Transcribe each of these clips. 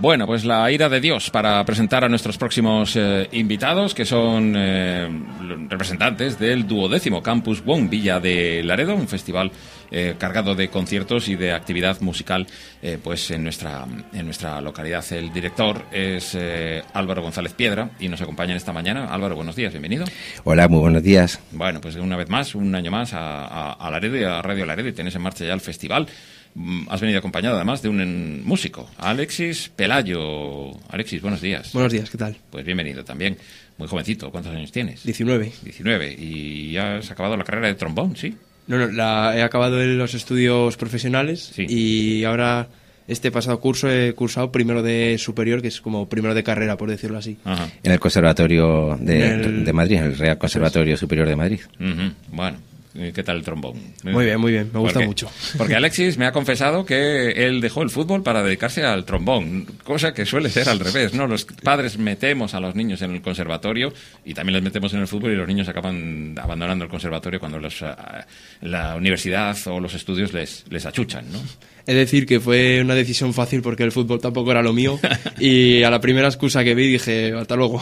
Bueno, pues la ira de Dios para presentar a nuestros próximos invitados, que son representantes del 12º Campus WOM Villa de Laredo, un festival cargado de conciertos y de actividad musical pues en nuestra localidad. El director es Álvaro González Piedra y nos acompaña esta mañana. Álvaro, buenos días, bienvenido. Hola, muy buenos días. Bueno, pues una vez más, un año más a Laredo y a Radio Laredo, y tenés en marcha ya el festival. Has venido acompañado además de un músico, Alexis Pelayo. Alexis, buenos días. Buenos días, ¿qué tal? Pues bienvenido también. Muy jovencito, ¿cuántos años tienes? 19. 19. ¿Y ya has acabado la carrera de trombón, sí? No, he acabado en los estudios profesionales, sí. Y ahora este pasado curso he cursado primero de superior, que es como primero de carrera, por decirlo así. Ajá. En el Conservatorio de Madrid, en el Real Conservatorio Superior de Madrid. Bueno. ¿Qué tal el trombón? Muy bien, me gusta mucho. Porque Alexis me ha confesado que él dejó el fútbol para dedicarse al trombón, cosa que suele ser al revés, ¿no? Los padres metemos a los niños en el conservatorio y también les metemos en el fútbol, y los niños acaban abandonando el conservatorio cuando la universidad o los estudios les achuchan, ¿no? Es decir, que fue una decisión fácil porque el fútbol tampoco era lo mío y a la primera excusa que vi dije, hasta luego.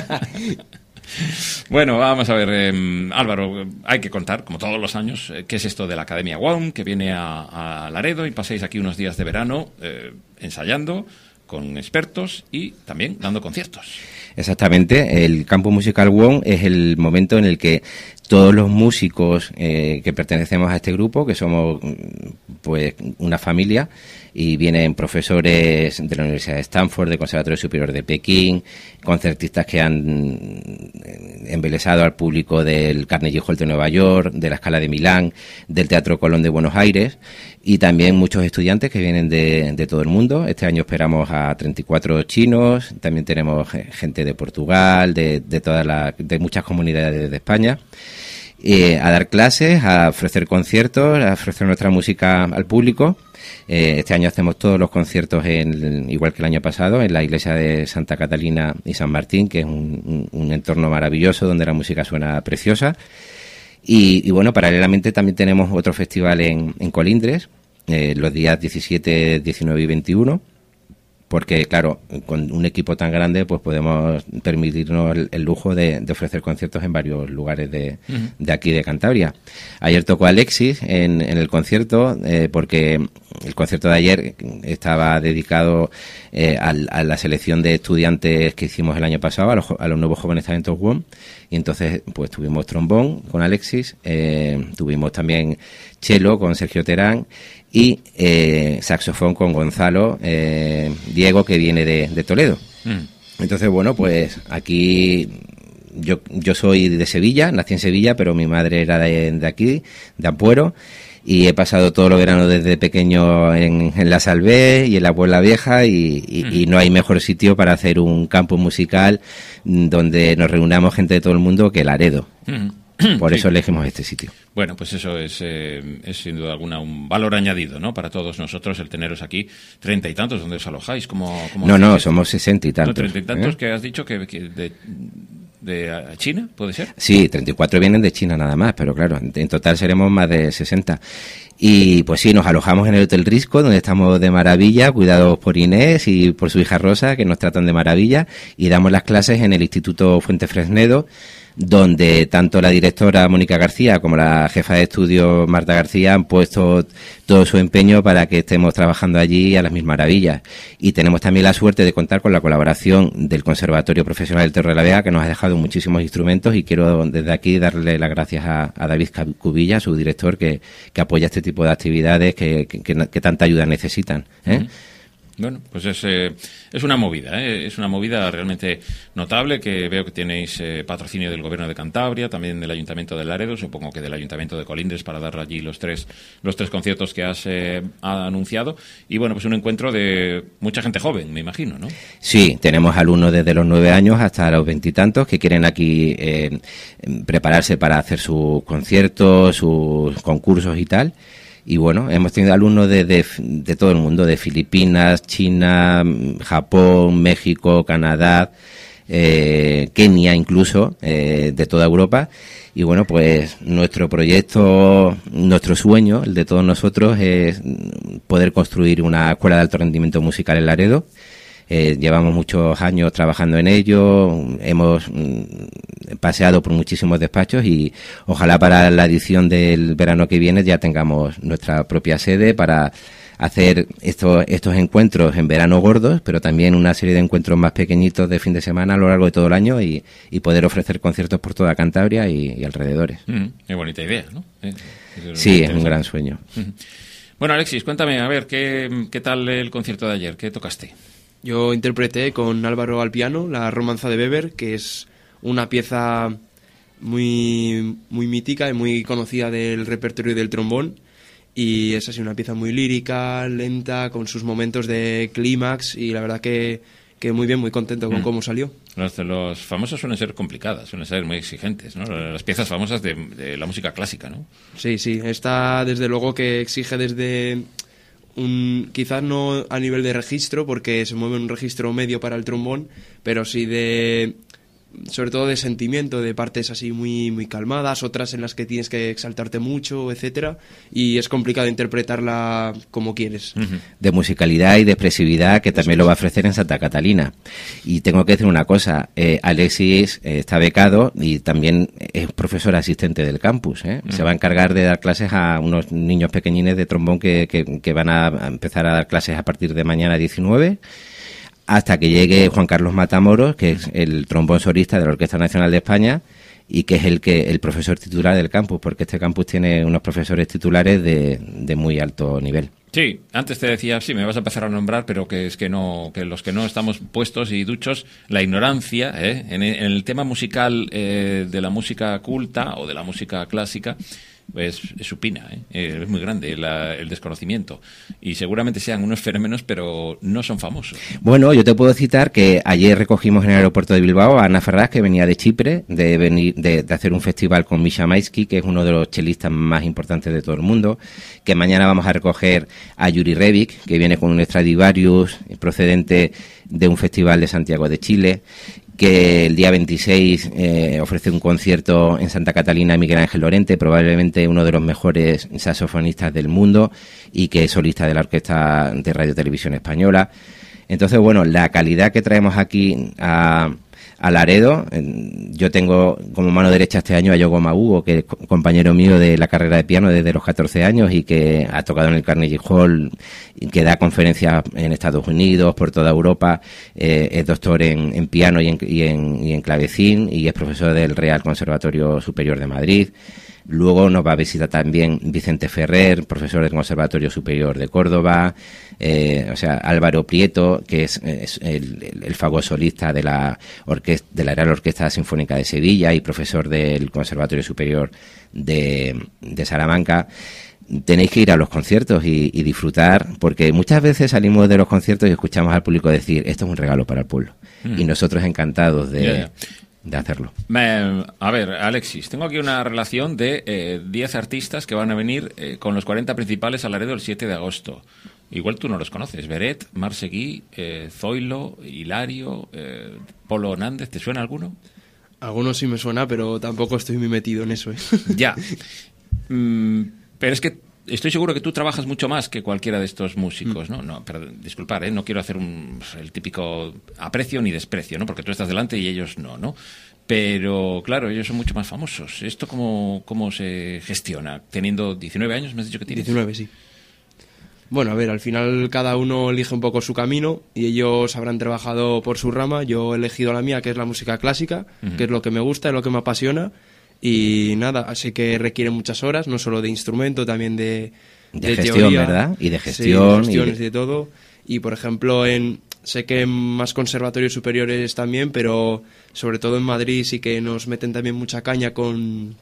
Bueno, vamos a ver, Álvaro, hay que contar, como todos los años, qué es esto de la Academia WOM, que viene a Laredo y paséis aquí unos días de verano ensayando con expertos y también dando conciertos. Exactamente, el Campus Musical WOM es el momento en el que todos los músicos que pertenecemos a este grupo, que somos pues una familia, y vienen profesores de la Universidad de Stanford, del Conservatorio Superior de Pekín, concertistas que han embelesado al público del Carnegie Hall de Nueva York, de la Scala de Milán, del Teatro Colón de Buenos Aires, y también muchos estudiantes que vienen de todo el mundo. Este año esperamos a 34 chinos, también tenemos gente de Portugal, de muchas comunidades de España, a dar clases, a ofrecer conciertos, a ofrecer nuestra música al público. Este año hacemos todos los conciertos, igual que el año pasado, en la iglesia de Santa Catalina y San Martín, que es un entorno maravilloso donde la música suena preciosa. Y bueno, paralelamente también tenemos otro festival en Colindres, los días 17, 19 y 21. Porque, claro, con un equipo tan grande pues podemos permitirnos el lujo de ofrecer conciertos en varios lugares de aquí de Cantabria. Ayer tocó Alexis en el concierto, porque el concierto de ayer estaba dedicado a la selección de estudiantes que hicimos el año pasado, a los nuevos jóvenes talentos WOM, y entonces pues tuvimos trombón con Alexis, tuvimos también cello con Sergio Terán, y saxofón con Gonzalo Diego, que viene de Toledo. Entonces, bueno, pues aquí yo soy de Sevilla, nací en Sevilla, pero mi madre era de aquí, de Ampuero, y he pasado todos los veranos desde pequeño en la Salvé y en la Puebla Vieja, y no hay mejor sitio para hacer un campus musical donde nos reunamos gente de todo el mundo que Laredo. Por eso elegimos este sitio. Bueno, pues eso es sin duda alguna un valor añadido, ¿no? Para todos nosotros el teneros aquí. 30 y tantos, ¿dónde os alojáis? No, somos 60 y tantos. 30 y tantos que has dicho que de China, ¿puede ser? Sí, 34 vienen de China nada más, pero claro, en total seremos más de 60. Y pues sí, nos alojamos en el Hotel Risco, donde estamos de maravilla, cuidados por Inés y por su hija Rosa, que nos tratan de maravilla, y damos las clases en el Instituto Fuente Fresnedo, donde tanto la directora Mónica García como la jefa de estudio Marta García han puesto todo su empeño para que estemos trabajando allí a las mil maravillas. Y tenemos también la suerte de contar con la colaboración del Conservatorio Profesional del Torre de la Vega, que nos ha dejado muchísimos instrumentos, y quiero desde aquí darle las gracias a David Cubilla, su director, que apoya este tipo de actividades que tanta ayuda necesitan, Bueno, pues es una movida, es una movida realmente notable, que veo que tenéis patrocinio del Gobierno de Cantabria, también del Ayuntamiento de Laredo, supongo que del Ayuntamiento de Colindres, para dar allí los tres conciertos que has anunciado, y bueno, pues un encuentro de mucha gente joven, me imagino, ¿no? Sí, tenemos alumnos desde los 9 años hasta los 20 y tantos que quieren aquí prepararse para hacer sus conciertos, sus concursos y tal. Y bueno, hemos tenido alumnos de todo el mundo, de Filipinas, China, Japón, México, Canadá, Kenia incluso, de toda Europa. Y bueno, pues nuestro proyecto, nuestro sueño, el de todos nosotros, es poder construir una escuela de alto rendimiento musical en Laredo, Llevamos muchos años trabajando en ello, hemos paseado por muchísimos despachos y ojalá para la edición del verano que viene ya tengamos nuestra propia sede para hacer estos encuentros en verano gordos, pero también una serie de encuentros más pequeñitos de fin de semana a lo largo de todo el año y poder ofrecer conciertos por toda Cantabria y alrededores. Qué bonita idea, ¿no? Sí, es un gran sueño. Bueno, Alexis, cuéntame, a ver, ¿qué tal el concierto de ayer? ¿Qué tocaste? Yo interpreté con Álvaro al piano la Romanza de Weber, que es una pieza muy, muy mítica y muy conocida del repertorio del trombón. Y es así una pieza muy lírica, lenta, con sus momentos de clímax y la verdad que muy bien, muy contento con cómo salió. Los famosos suelen ser complicadas, suelen ser muy exigentes, ¿no? Las piezas famosas de la música clásica, ¿no? Sí, esta desde luego que exige desde quizás no a nivel de registro, porque se mueve un registro medio para el trombón, pero sí sobre todo de sentimiento, de partes así muy, muy calmadas, otras en las que tienes que exaltarte mucho, etcétera, y es complicado interpretarla como quieres. De musicalidad y de expresividad, que también lo va a ofrecer en Santa Catalina. Y tengo que decir una cosa, Alexis está becado y también es profesor asistente del campus, Se va a encargar de dar clases a unos niños pequeñines de trombón que van a empezar a dar clases a partir de mañana 19, hasta que llegue Juan Carlos Matamoros, que es el trombón solista de la Orquesta Nacional de España y que es el profesor titular del campus, porque este campus tiene unos profesores titulares de muy alto nivel. Sí, antes te decía, sí, me vas a empezar a nombrar, pero que es que no, que los que no estamos puestos y duchos, la ignorancia en el tema musical de la música culta o de la música clásica, pues es supina, es muy grande el desconocimiento y seguramente sean unos fenómenos pero no son famosos. Bueno, yo te puedo citar que ayer recogimos en el aeropuerto de Bilbao a Ana Ferraz, que venía de Chipre de hacer un festival con Misha Maisky, que es uno de los chelistas más importantes de todo el mundo, que mañana vamos a recoger a Yuri Rebic, que viene con un Stradivarius procedente de un festival de Santiago de Chile, que el día 26 ofrece un concierto en Santa Catalina Miguel Ángel Lorente, probablemente uno de los mejores saxofonistas del mundo y que es solista de la Orquesta de Radio Televisión Española. Entonces, bueno, la calidad que traemos aquí a Laredo, yo tengo como mano derecha este año a Yogo Mahugo, que es compañero mío de la carrera de piano desde los 14 años y que ha tocado en el Carnegie Hall, que da conferencias en Estados Unidos, por toda Europa, es doctor en piano y en clavecín y es profesor del Real Conservatorio Superior de Madrid. Luego nos va a visitar también Vicente Ferrer, profesor del Conservatorio Superior de Córdoba, Álvaro Prieto, que es el famoso solista de la Real Orquesta Sinfónica de Sevilla y profesor del Conservatorio Superior de Salamanca. Tenéis que ir a los conciertos y disfrutar, porque muchas veces salimos de los conciertos y escuchamos al público decir, esto es un regalo para el pueblo. Y nosotros encantados de hacerlo. A ver, Alexis, tengo aquí una relación de 10 artistas que van a venir con los 40 principales a Laredo el 7 de agosto. Igual tú no los conoces. Beret, Marseguí, Zoilo, Hilario, Polo Hernández. ¿Te suena alguno? Algunos sí me suena, pero tampoco estoy muy metido en eso. Ya. Pero es que estoy seguro que tú trabajas mucho más que cualquiera de estos músicos, ¿no? No, perdón, disculpar, no quiero hacer el típico aprecio ni desprecio, ¿no? Porque tú estás delante y ellos no. Pero, claro, ellos son mucho más famosos. ¿Esto cómo se gestiona? Teniendo 19 años, me has dicho que tienes. 19, sí. Bueno, a ver, al final cada uno elige un poco su camino y ellos habrán trabajado por su rama. Yo he elegido la mía, que es la música clásica, que es lo que me gusta, es lo que me apasiona. Y nada, así que requiere muchas horas, no solo de instrumento, también de gestión, teoría, ¿verdad? Y de gestión. Sí, de gestiones y de todo. Y, por ejemplo, sé que en más conservatorios superiores también, pero sobre todo en Madrid sí que nos meten también mucha caña con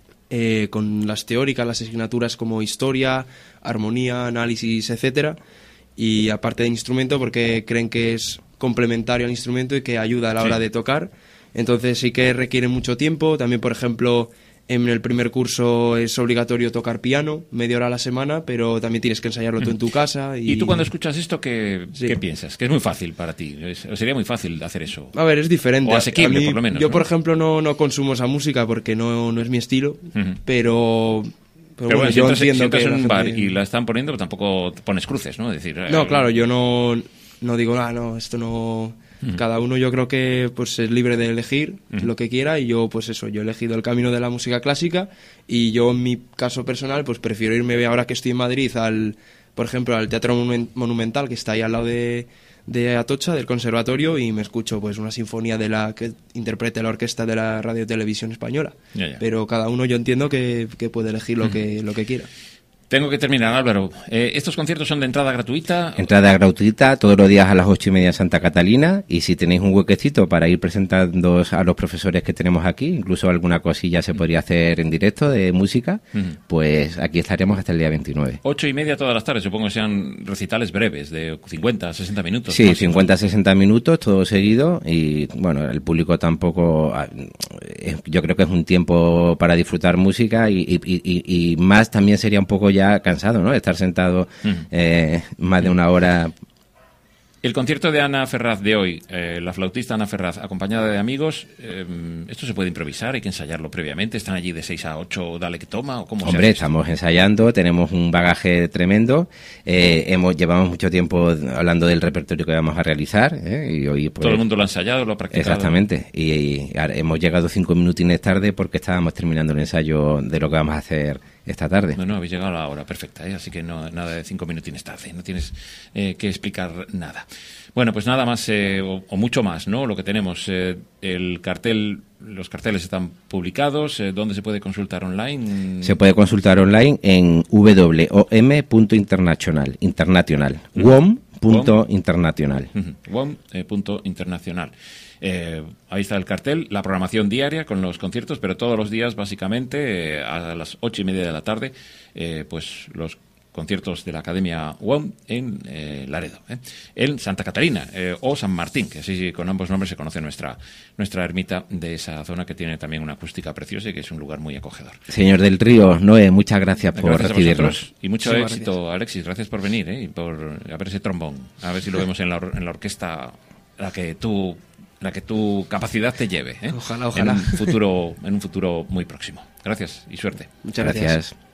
las teóricas, las asignaturas como historia, armonía, análisis, etcétera. Y aparte de instrumento, porque creen que es complementario al instrumento y que ayuda a la hora de tocar. Entonces sí que requiere mucho tiempo. También, por ejemplo, en el primer curso es obligatorio tocar piano, media hora a la semana, pero también tienes que ensayarlo tú en tu casa. ¿Y tú cuando escuchas esto, qué piensas? Que es muy fácil para ti. Sería muy fácil hacer eso. A ver, es diferente. O asequible, por lo menos. Yo, por ejemplo, no consumo esa música porque no es mi estilo, pero bueno, yo entiendo que en un bar y la están poniendo, pero tampoco pones cruces, ¿no? Es decir, no, claro, yo no no digo, no, esto no... Cada uno yo creo que pues es libre de elegir lo que quiera, y yo pues eso, yo he elegido el camino de la música clásica, y yo en mi caso personal pues prefiero irme, ahora que estoy en Madrid, por ejemplo al Teatro Monumental, que está ahí al lado de Atocha, del conservatorio, y me escucho pues una sinfonía de la que interprete la orquesta de la Radio y Televisión Española. Ya. Pero cada uno yo entiendo que puede elegir lo que quiera. Tengo que terminar, Álvaro. ¿Estos conciertos son de entrada gratuita? Entrada gratuita todos los días a las 8:30 en Santa Catalina, y si tenéis un huequecito para ir presentando a los profesores que tenemos aquí, incluso alguna cosilla se podría hacer en directo de música, pues aquí estaremos hasta el día 29. 8:30 todas las tardes, supongo que sean recitales breves, de 50, 60 minutos. Sí, 50, 60 minutos, todo seguido, y bueno, el público tampoco, yo creo que es un tiempo para disfrutar música, y más también sería un poco ya cansado, ¿no? Estar sentado más de una hora. El concierto de Ana Ferraz de hoy, la flautista Ana Ferraz, acompañada de amigos, ¿esto se puede improvisar? ¿Hay que ensayarlo previamente? ¿Están allí de 6 a 8, dale que toma? ¿O cómo se hace? Estamos ensayando, tenemos un bagaje tremendo, llevamos mucho tiempo hablando del repertorio que vamos a realizar, y hoy pues, todo el mundo lo ha ensayado, lo ha practicado. Exactamente, y hemos llegado 5 minutines tarde porque estábamos terminando el ensayo de lo que vamos a hacer esta tarde. No, habéis llegado a la hora perfecta, así que no, nada de 5 minutines tarde, no tienes que explicar nada. Bueno, pues nada más o mucho más, ¿no? Lo que tenemos, el cartel, los carteles están publicados. ¿Dónde se puede consultar online? Se puede consultar online en wom.international, wom.international. wom.internacional. Ahí está el cartel, la programación diaria con los conciertos, pero todos los días básicamente a las 8:30 de la tarde, pues los conciertos de la Academia WOM en Laredo, en Santa Catalina o San Martín, que así con ambos nombres se conoce nuestra ermita de esa zona, que tiene también una acústica preciosa y que es un lugar muy acogedor. Señor del Río, Noé, muchas gracias por recibirnos. Y mucho éxito, Alexis, gracias por venir y por ver ese trombón, a ver si lo vemos en la orquesta la que tu capacidad te lleve. Ojalá. En un futuro muy próximo. Gracias y suerte. Muchas gracias.